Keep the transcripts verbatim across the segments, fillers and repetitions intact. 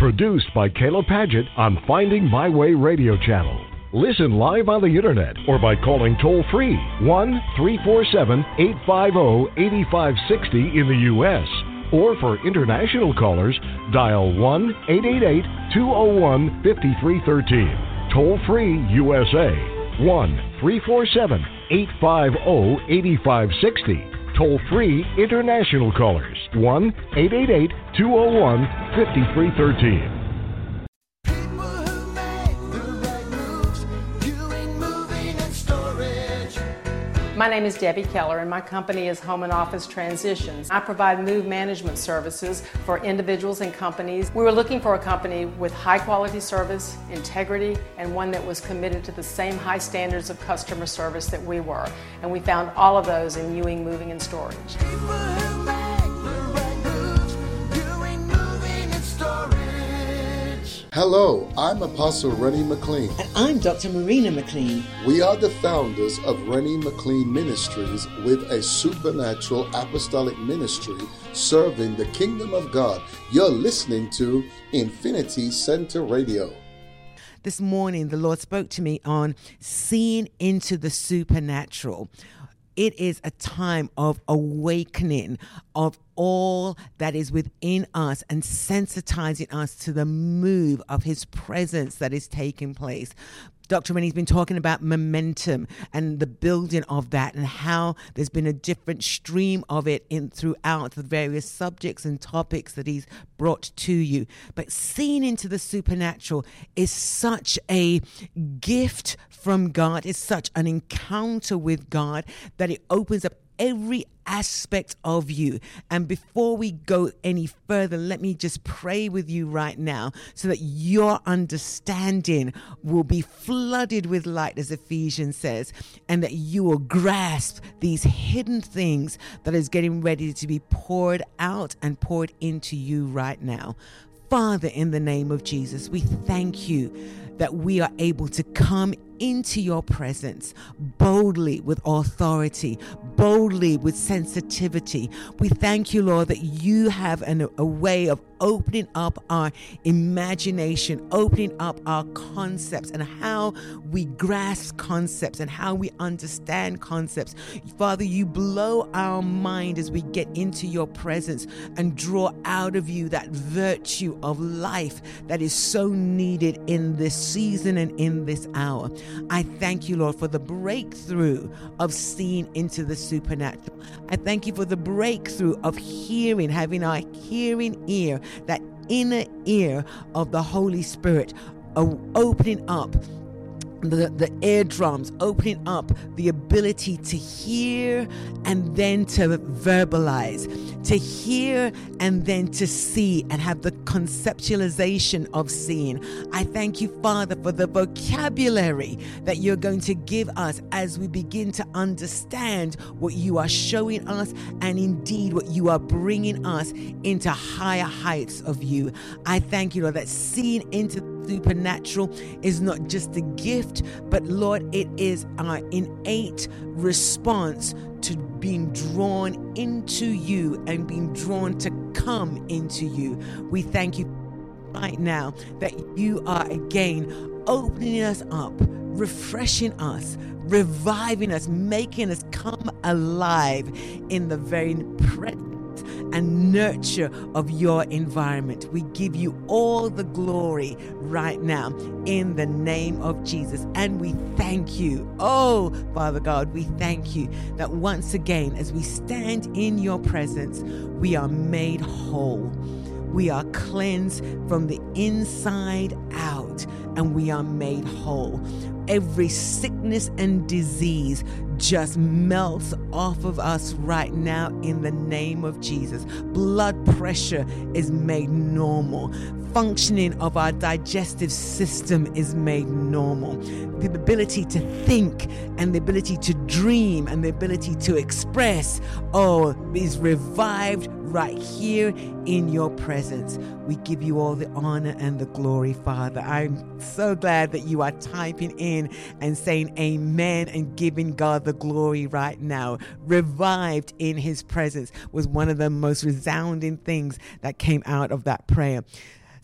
Produced by Kayla Padgett on Finding My Way Radio Channel. Listen live on the internet or by calling toll-free one three four seven, eight five zero, eight five six zero in the U S Or for international callers, dial one eight eight eight, two zero one, five three one three. Toll-free U S A, one three four seven, eight five zero, eight five six zero. Toll-free international callers, one eight eight eight, two zero one, five three one three. My name is Debbie Keller, and my company is Home and Office Transitions. I provide move management services for individuals and companies. We were looking for a company with high quality service, integrity, and one that was committed to the same high standards of customer service that we were. And we found all of those in Ewing Moving and Storage. Hello, I'm Apostle Rennie McLean. And I'm Doctor Marina McLean. We are the founders of Rennie McLean Ministries with a supernatural apostolic ministry serving the kingdom of God. You're listening to Infinity Center Radio. This morning, the Lord spoke to me on seeing into the supernatural. It is a time of awakening of all that is within us and sensitizing us to the move of His presence that is taking place. Doctor Rennie's been talking about momentum and the building of that and how there's been a different stream of it in throughout the various subjects and topics that he's brought to you. But seeing into the supernatural is such a gift from God. It's such an encounter with God that it opens up every aspect of you. And before we go any further, let me just pray with you right now so that your understanding will be flooded with light, as Ephesians says, and that you will grasp these hidden things that is getting ready to be poured out and poured into you right now. Father, in the name of Jesus, we thank you that we are able to come into your presence boldly with authority, boldly with sensitivity. We thank you, Lord, that you have an, a way of opening up our imagination, opening up our concepts and how we grasp concepts and how we understand concepts. Father, you blow our mind as we get into your presence and draw out of you that virtue of life that is so needed in this season and in this hour. I thank you, Lord, for the breakthrough of seeing into the supernatural. I thank you for the breakthrough of hearing, having our hearing ear, that inner ear of the Holy Spirit, uh, opening up the, the eardrums, opening up the ability to hear and then to verbalize, to hear and then to see and have the conceptualization of seeing. I thank you, Father, for the vocabulary that you're going to give us as we begin to understand what you are showing us and indeed what you are bringing us into higher heights of you. I thank you, Lord, that seeing into supernatural is not just a gift, but Lord, it is our innate response to being drawn into you and being drawn to come into you. We thank you right now that you are again opening us up, refreshing us, reviving us, making us come alive in the very presence and nurture of your environment. We give you all the glory right now in the name of Jesus. And we thank you. Oh, Father God, we thank you that once again, as we stand in your presence, we are made whole. We are cleansed from the inside out, and we are made whole. Every sickness and disease just melts off of us right now in the name of Jesus. Blood pressure is made normal. Functioning of our digestive system is made normal. The ability to think and the ability to dream and the ability to express, oh, is revived right here in your presence. We give you all the honor and the glory, Father. I'm so glad that you are typing in and saying amen and giving God the glory right now. Revived in his presence was one of the most resounding things that came out of that prayer.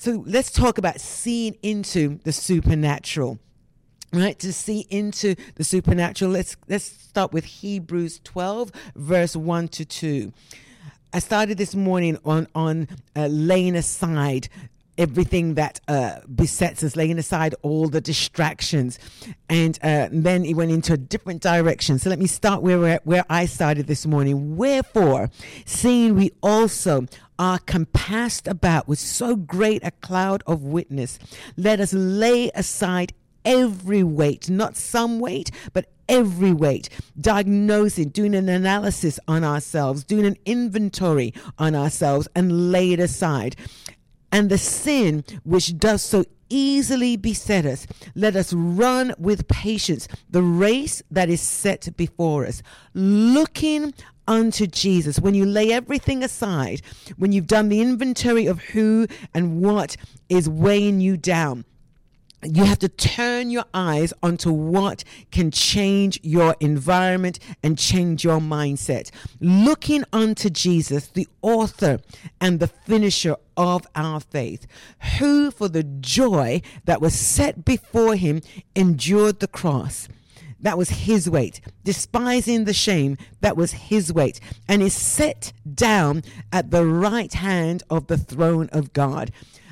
So let's talk about seeing into the supernatural. Right, to see into the supernatural. Let's let's start with Hebrews twelve, verse one to two. I started this morning on on uh, laying aside everything that uh, besets us, laying aside all the distractions, and uh, then it went into a different direction. So let me start where where I started this morning. Wherefore, seeing we also are compassed about with so great a cloud of witness, let us lay aside every weight, not some weight, but every weight, diagnosing, doing an analysis on ourselves, doing an inventory on ourselves, and lay it aside. And the sin which does so easily beset us, let us run with patience the race that is set before us, looking unto Jesus. When you lay everything aside, when you've done the inventory of who and what is weighing you down, you have to turn your eyes onto what can change your environment and change your mindset. Looking unto Jesus, the author and the finisher of our faith, who for the joy that was set before him endured the cross. That was his weight. Despising the shame, that was his weight. And is set down at the right hand of the throne of God.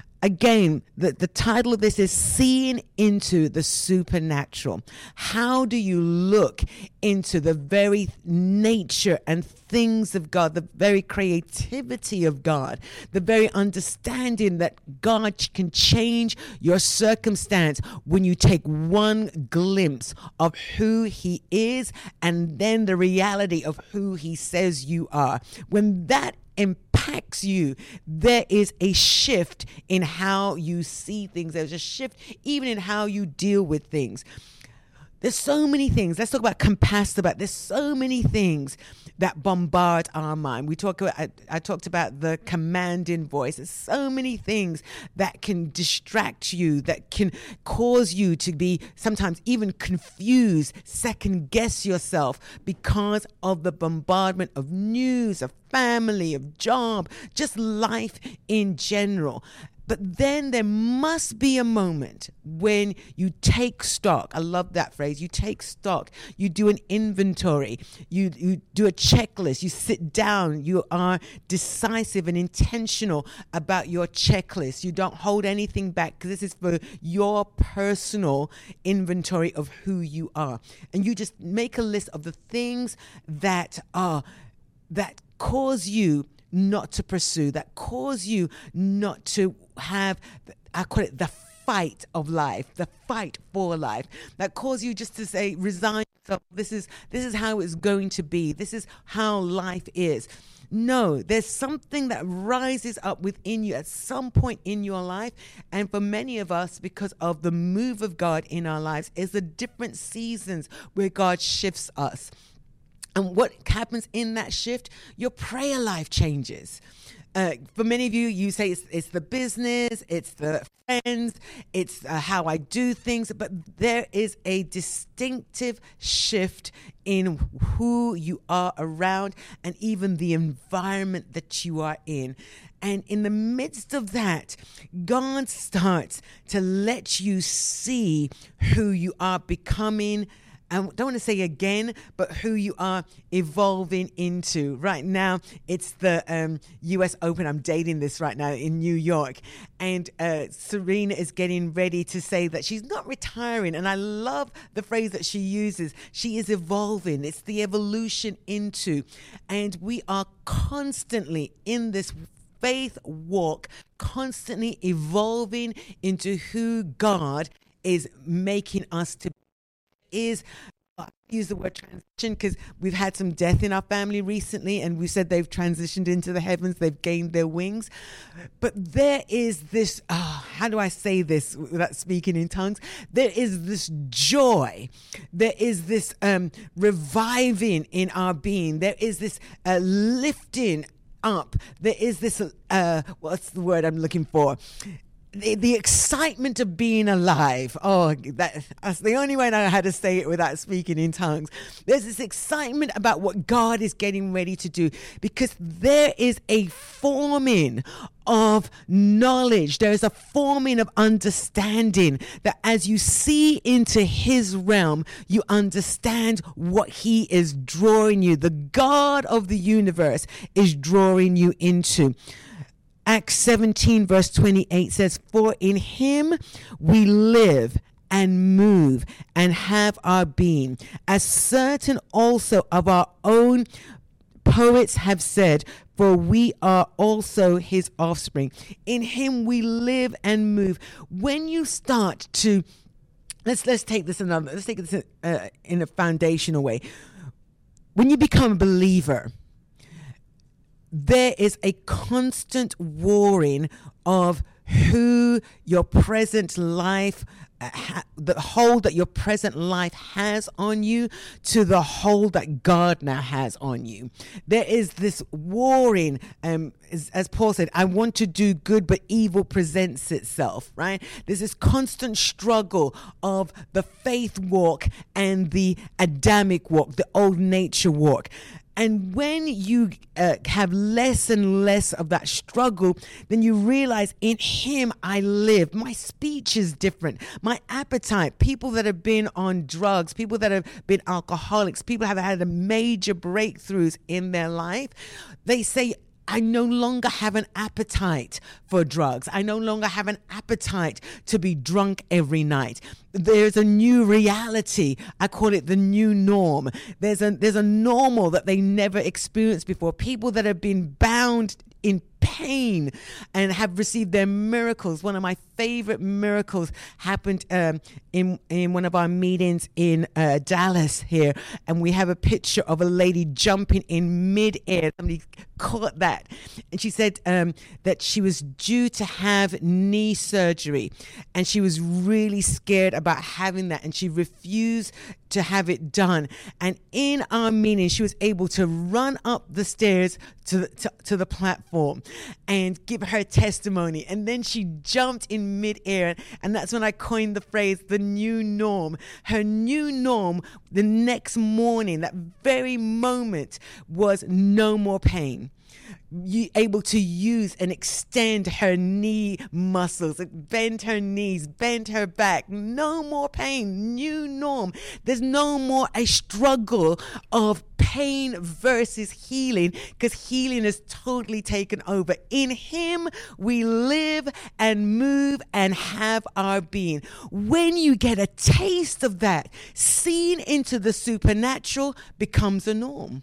Again, the, the title of this is Seeing into the Supernatural. How do you look into the very nature and things of God, the very creativity of God, the very understanding that God can change your circumstance when you take one glimpse of who he is and then the reality of who he says you are. When that impacts you, there is a shift in how you see things. There's a shift even in how you deal with things. There's so many things. Let's talk about compassed about. There's so many things that bombard our mind. We talk about, I, I talked about the commanding voice. There's so many things that can distract you, that can cause you to be sometimes even confused, second guess yourself because of the bombardment of news, of family, of job, just life in general. But then there must be a moment when you take stock. I love that phrase. You take stock. You do an inventory. You, you do a checklist. You sit down. You are decisive and intentional about your checklist. You don't hold anything back because this is for your personal inventory of who you are. And you just make a list of the things that are, that cause you not to pursue, that cause you not to have, I call it the fight of life, the fight for life, that cause you just to say, resign yourself. This is, this is how it's going to be. This is how life is. No, there's something that rises up within you at some point in your life. And for many of us, because of the move of God in our lives, is the different seasons where God shifts us. And what happens in that shift? Your prayer life changes. Uh, for many of you, you say it's, it's the business, it's the friends, it's uh, how I do things, but there is a distinctive shift in who you are around and even the environment that you are in. And in the midst of that, God starts to let you see who you are becoming. I don't want to say again, but who you are evolving into. Right now, it's the um, U S Open. I'm dating this right now in New York. And uh, Serena is getting ready to say that she's not retiring. And I love the phrase that she uses. She is evolving. It's the evolution into. And we are constantly in this faith walk, constantly evolving into who God is making us to be. Is I use the word transition because we've had some death in our family recently, and we said they've transitioned into the heavens, they've gained their wings. But there is this, oh, how do I say this without speaking in tongues? There is this joy. There is this um, reviving in our being. There is this uh, lifting up. There is this, uh, what's the word I'm looking for? The, the excitement of being alive. Oh, that, that's the only way I know how to say it without speaking in tongues. There's this excitement about what God is getting ready to do, because there is a forming of knowledge. There's a forming of understanding that as you see into his realm, you understand what he is drawing you. The God of the universe is drawing you into. Acts seventeen verse twenty-eight says, "For in him we live and move and have our being, as certain also of our own poets have said, for we are also his offspring." In him we live and move. When you start to, let's let's take this another, let's take this uh, in a foundational way. When you become a believer, there is a constant warring of who your present life, uh, ha- the hold that your present life has on you, to the hold that God now has on you. There is this warring, um, as, as Paul said, I want to do good, but evil presents itself, right? There's this constant struggle of the faith walk and the Adamic walk, the old nature walk. And when you uh, have less and less of that struggle, then you realize in him I live. My speech is different. My appetite, people that have been on drugs, people that have been alcoholics, people that have had a major breakthroughs in their life, they say, I no longer have an appetite for drugs. I no longer have an appetite to be drunk every night. There's a new reality. I call it the new norm. There's a there's a normal that they never experienced before. People that have been bound in pain and have received their miracles. One of my favorite miracles happened um, in in one of our meetings in uh, Dallas here, and we have a picture of a lady jumping in midair. Somebody caught that, and she said um, that she was due to have knee surgery, and she was really scared about having that, and she refused to have it done. And in our meeting, she was able to run up the stairs to the, to, to the platform and give her testimony. And then she jumped in midair, and that's when I coined the phrase, the new norm. Her new norm the next morning, that very moment, was no more pain. You able to use and extend her knee muscles, bend her knees, bend her back. No more pain. New norm. There's no more a struggle of pain versus healing, because healing is totally taken over. In him we live and move and have our being. When you get a taste of that, seeing into the supernatural becomes a norm.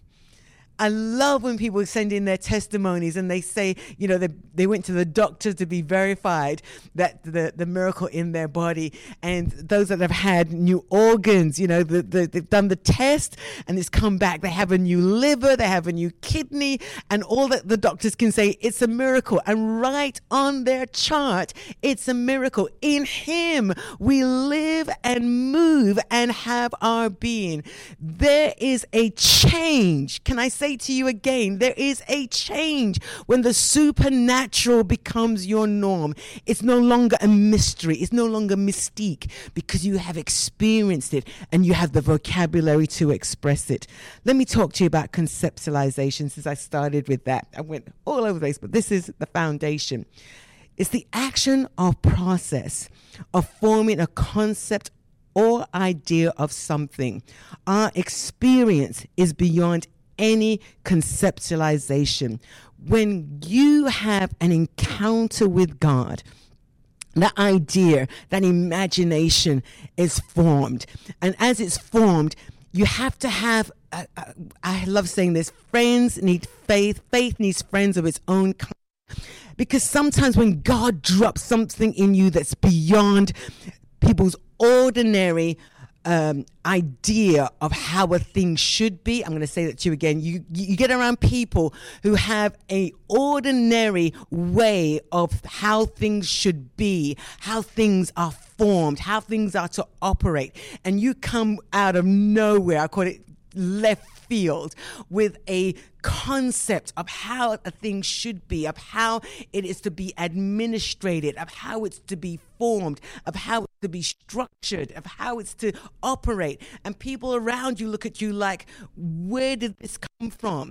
I love when people send in their testimonies and they say, you know, they, they went to the doctor to be verified that the, the miracle in their body. And those that have had new organs, you know, the, the, they've done the test and it's come back. They have a new liver, they have a new kidney, and all that the doctors can say, it's a miracle. And right on their chart, it's a miracle. In him, we live and move and have our being. There is a change. Can I say to you again, there is a change when the supernatural becomes your norm. It's no longer a mystery. It's no longer mystique, because you have experienced it and you have the vocabulary to express it. Let me talk to you about conceptualization, since I started with that. I went all over the place, but this is the foundation. It's the action or process of forming a concept or idea of something. Our experience is beyond any conceptualization. When you have an encounter with God, that idea, that imagination is formed. And as it's formed, you have to have, uh, uh, I love saying this, friends need faith. Faith needs friends of its own kind. Because sometimes when God drops something in you that's beyond people's ordinary Um, idea of how a thing should be. I'm going to say that to you again. You you get around people who have a ordinary way of how things should be, how things are formed, how things are to operate, and you come out of nowhere. I call it left field with a concept of how a thing should be, of how it is to be administrated, of how it's to be formed, of how it's to be structured, of how it's to operate. And people around you look at you like, where did this come from?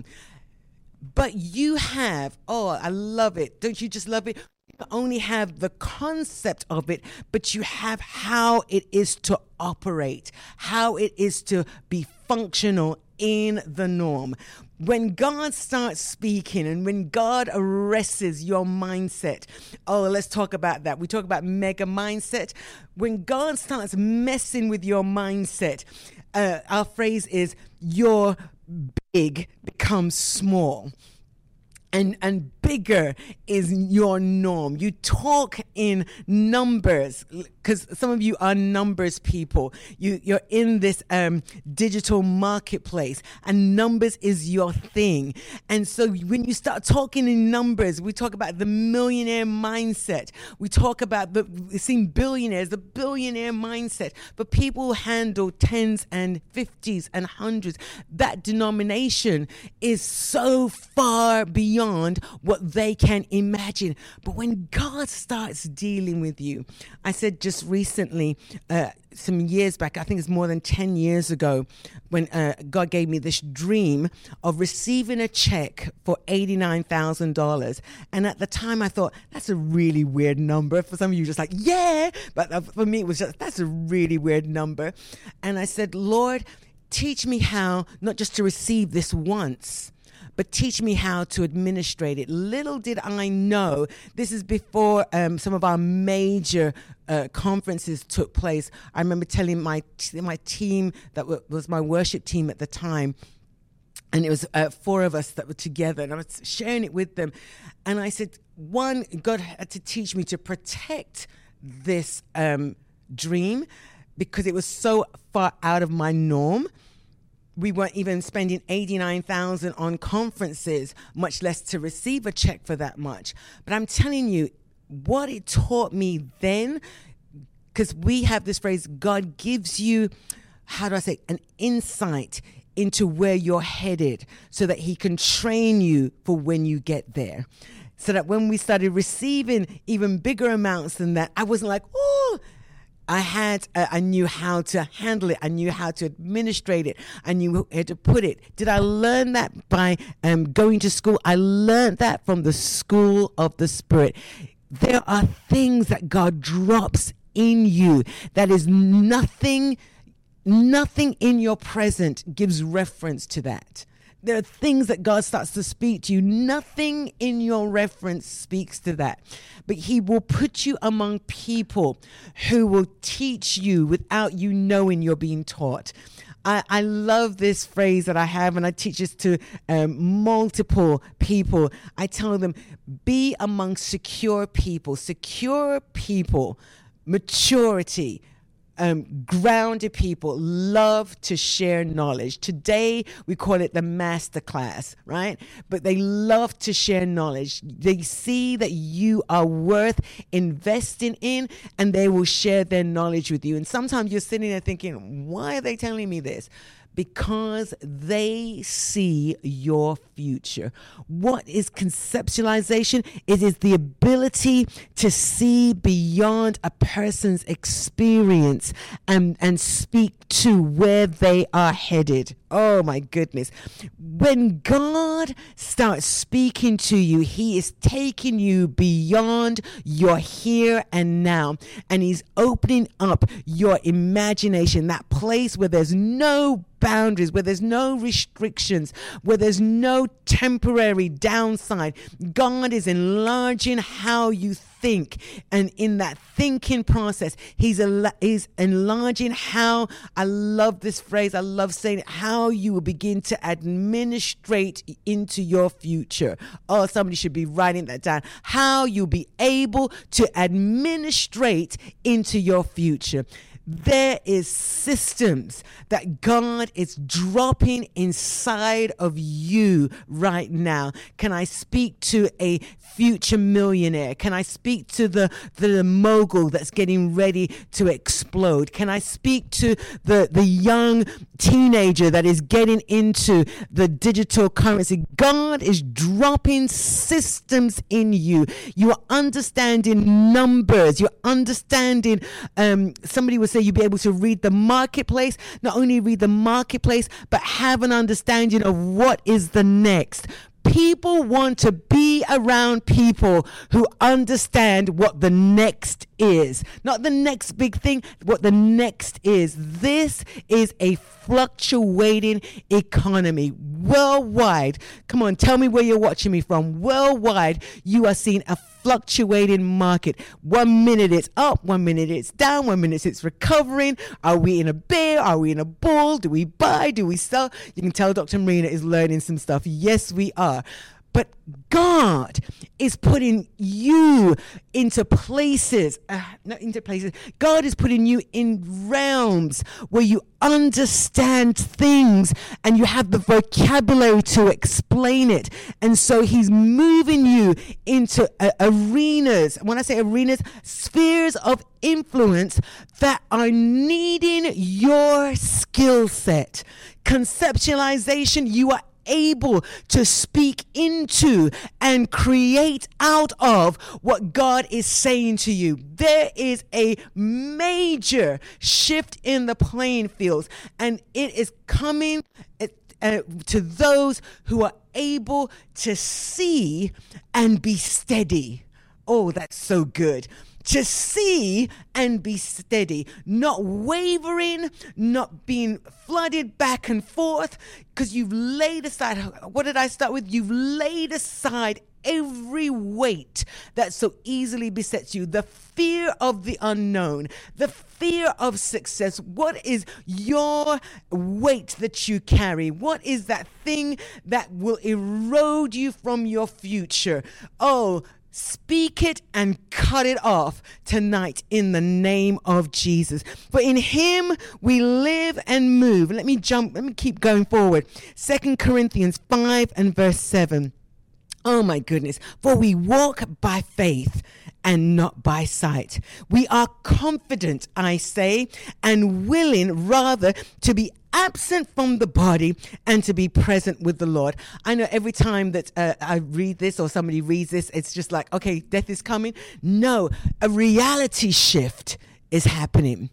But you have, oh, I love it. Don't you just love it? You not only have the concept of it, but you have how it is to operate, how it is to be functional in the norm. When God starts speaking and when God arrests your mindset, oh, let's talk about that. We talk about mega mindset. When God starts messing with your mindset, uh, our phrase is your big becomes small. And and bigger is your norm. You talk in numbers because some of you are numbers people. You, you're in this um, digital marketplace and numbers is your thing. And so when you start talking in numbers, we talk about the millionaire mindset. We talk about the, we've seen billionaires, the billionaire mindset. But people who handle tens and fifties and hundreds, that denomination is so far beyond what they can imagine. But when God starts dealing with you, I said just recently, uh, some years back, I think it's more than ten years ago, when uh, God gave me this dream of receiving a check for eighty-nine thousand dollars. And at the time I thought, that's a really weird number. For some of you, just like, yeah. But for me, it was just, that's a really weird number. And I said, Lord, teach me how not just to receive this once, but teach me how to administrate it. Little did I know, this is before um, some of our major uh, conferences took place. I remember telling my t- my team, that w- was my worship team at the time, and it was uh, four of us that were together, and I was sharing it with them. And I said, one, God had to teach me to protect this um, dream because it was so far out of my norm. We weren't even spending eighty-nine thousand dollars on conferences, much less to receive a check for that much. But I'm telling you, what it taught me then, because we have this phrase, God gives you, how do I say, an insight into where you're headed so that he can train you for when you get there. So that when we started receiving even bigger amounts than that, I wasn't like, oh, I had, uh, I knew how to handle it. I knew how to administrate it. I knew how to put it. Did I learn that by um, going to school? I learned that from the school of the Spirit. There are things that God drops in you that is nothing, nothing in your present gives reference to that. There are things that God starts to speak to you. Nothing in your reference speaks to that. But he will put you among people who will teach you without you knowing you're being taught. I, I love this phrase that I have, and I teach this to um, multiple people. I tell them, be among secure people. Secure people, maturity, Um, grounded people love to share knowledge. Today, we call it the master class, right? But they love to share knowledge. They see that you are worth investing in, and they will share their knowledge with you. And sometimes you're sitting there thinking, why are they telling me this? Because they see your future. What is conceptualization? It is the ability to see beyond a person's experience and, and speak to where they are headed. Oh my goodness. When God starts speaking to you, he is taking you beyond your here and now, and he's opening up your imagination, that place where there's no boundaries, where there's no restrictions, where there's no temporary downside. God is enlarging how you think, and in that thinking process, he's, al- he's enlarging how, I love this phrase, I love saying it, how you will begin to administrate into your future. Oh, somebody should be writing that down. How you'll be able to administrate into your future. There is systems that God is dropping inside of you right now. Can I speak to a future millionaire? Can I speak to the, the mogul that's getting ready to explode? Can I speak to the, the young teenager that is getting into the digital currency? God is dropping systems in you. You are understanding numbers. You're understanding, um, somebody would say you'll be able to read the marketplace, not only read the marketplace, but have an understanding of what is the next. People want to be around people who understand what the next is. Not the next big thing, what the next is. This is a fluctuating economy worldwide. Come on, tell me where you're watching me from. Worldwide, you are seeing a fluctuating market. One minute it's up, one minute it's down, one minute it's recovering. Are we in a bear? Are we in a bull? Do we buy? Do we sell? You can tell Doctor Marina is learning some stuff. Yes, we are. But God is putting you into places, uh, not into places, God is putting you in realms where you understand things and you have the vocabulary to explain it. And so he's moving you into uh, arenas. When I say arenas, spheres of influence that are needing your skill set. Conceptualization, you are able to speak into and create out of what God is saying to you. There is a major shift in the playing fields, and it is coming uh, to those who are able to see and be steady. Oh, that's so good. To see and be steady, not wavering, not being flooded back and forth, because you've laid aside, what did I start with? You've laid aside every weight that so easily besets you, the fear of the unknown, the fear of success. What is your weight that you carry? What is that thing that will erode you from your future? Oh, speak it and cut it off tonight in the name of Jesus. For in him we live and move. Let me jump, let me keep going forward. Second Corinthians five and verse seven. Oh my goodness. For we walk by faith and not by sight. We are confident, I say, and willing rather to be absent from the body and to be present with the Lord. I know every time that uh, I read this or somebody reads this, it's just like, okay, death is coming. No, a reality shift is happening.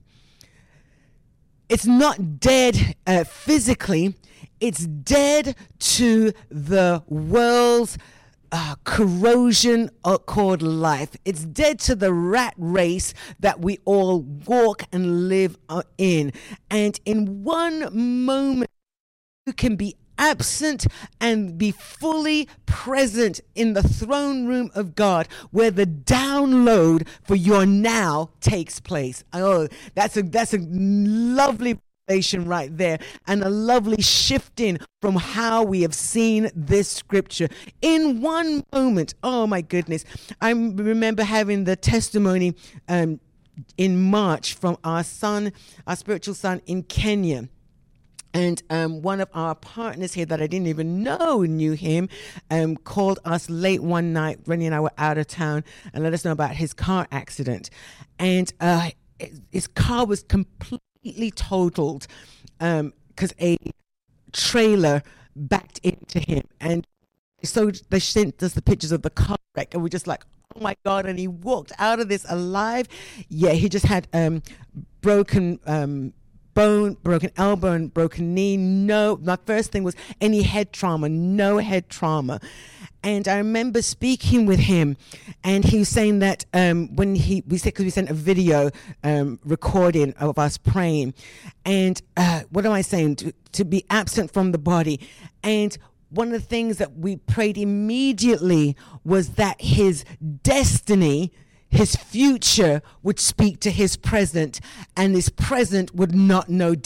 It's not dead uh, physically. It's dead to the world's Uh, corrosion uh, called life. It's dead to the rat race that we all walk and live uh, in. And in one moment, you can be absent and be fully present in the throne room of God, where the download for your now takes place. Oh, that's a that's a lovely right there, and a lovely shifting from how we have seen this scripture in one moment. Oh my goodness. I remember having the testimony um, in March from our son, our spiritual son in Kenya. And um, one of our partners here that I didn't even know knew him um, called us late one night. Rennie and I were out of town, and let us know about his car accident. And uh, his car was completely totaled because um, a trailer backed into him. And so they sent us the pictures of the car wreck, and we're just like, oh my God. And he walked out of this alive. Yeah, he just had um, broken um, bone, broken elbow, and broken knee. No, my first thing was any head trauma, no head trauma. And I remember speaking with him, and he was saying that um, when he, we said, because we sent a video um, recording of us praying, and uh, what am I saying? To, to be absent from the body. And one of the things that we prayed immediately was that his destiny, his future would speak to his present, and his present would not know death.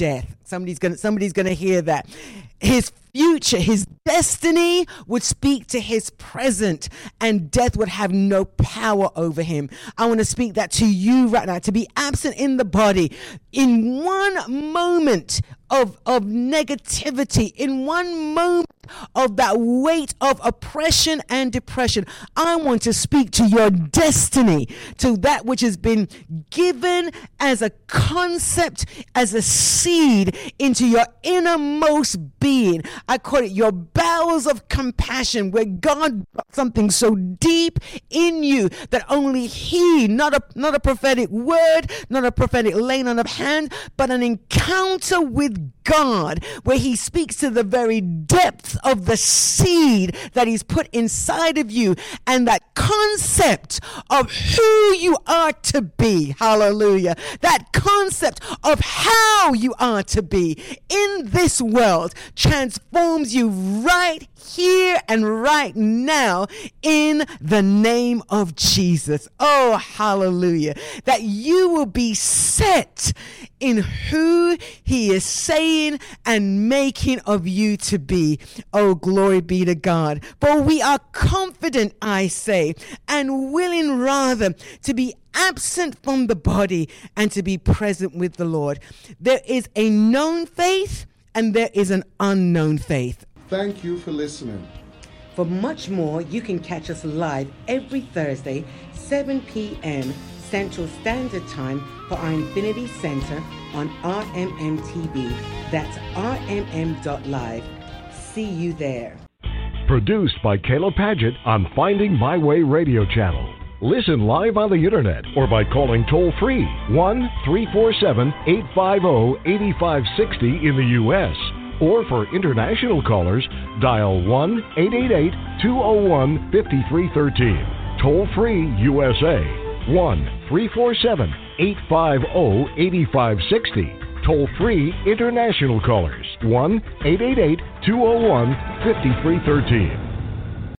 Somebody's gonna somebody's gonna hear that. His future, his destiny would speak to his present, and death would have no power over him. I want to speak that to you right now. To be absent in the body, in one moment of of negativity, in one moment of that weight of oppression and depression, I want to speak to your destiny, to that which has been given as a concept, as a seed into your innermost being. I call it your bowels of compassion, where God brought something so deep in you that only He, not a not a prophetic word, not a prophetic laying on of hands, but an encounter with God, where He speaks to the very depths of the seed that He's put inside of you, and that concept of who you are to be, hallelujah, that concept of how you are to be in this world transforms you right here and right now in the name of Jesus. Oh, hallelujah. That you will be set in who He is saying and making of you to be. Oh, glory be to God. For we are confident, I say, and willing rather to be absent from the body and to be present with the Lord. There is a known faith and there is an unknown faith. Thank you for listening. For much more, you can catch us live every Thursday, seven p.m. Central Standard Time for our Infinity Center on R M M T V. That's R M M dot live. See you there. Produced by Caleb Paget on Finding My Way Radio Channel. Listen live on the internet or by calling toll-free one three four seven, eight five zero, eight five six zero in the U S Or for international callers, dial one eight eight eight, two zero one, five three one three. Toll-free U S A, one three four seven, eight five zero, eight five six zero. Toll-free international callers, one eight eight eight, two zero one, five three one three.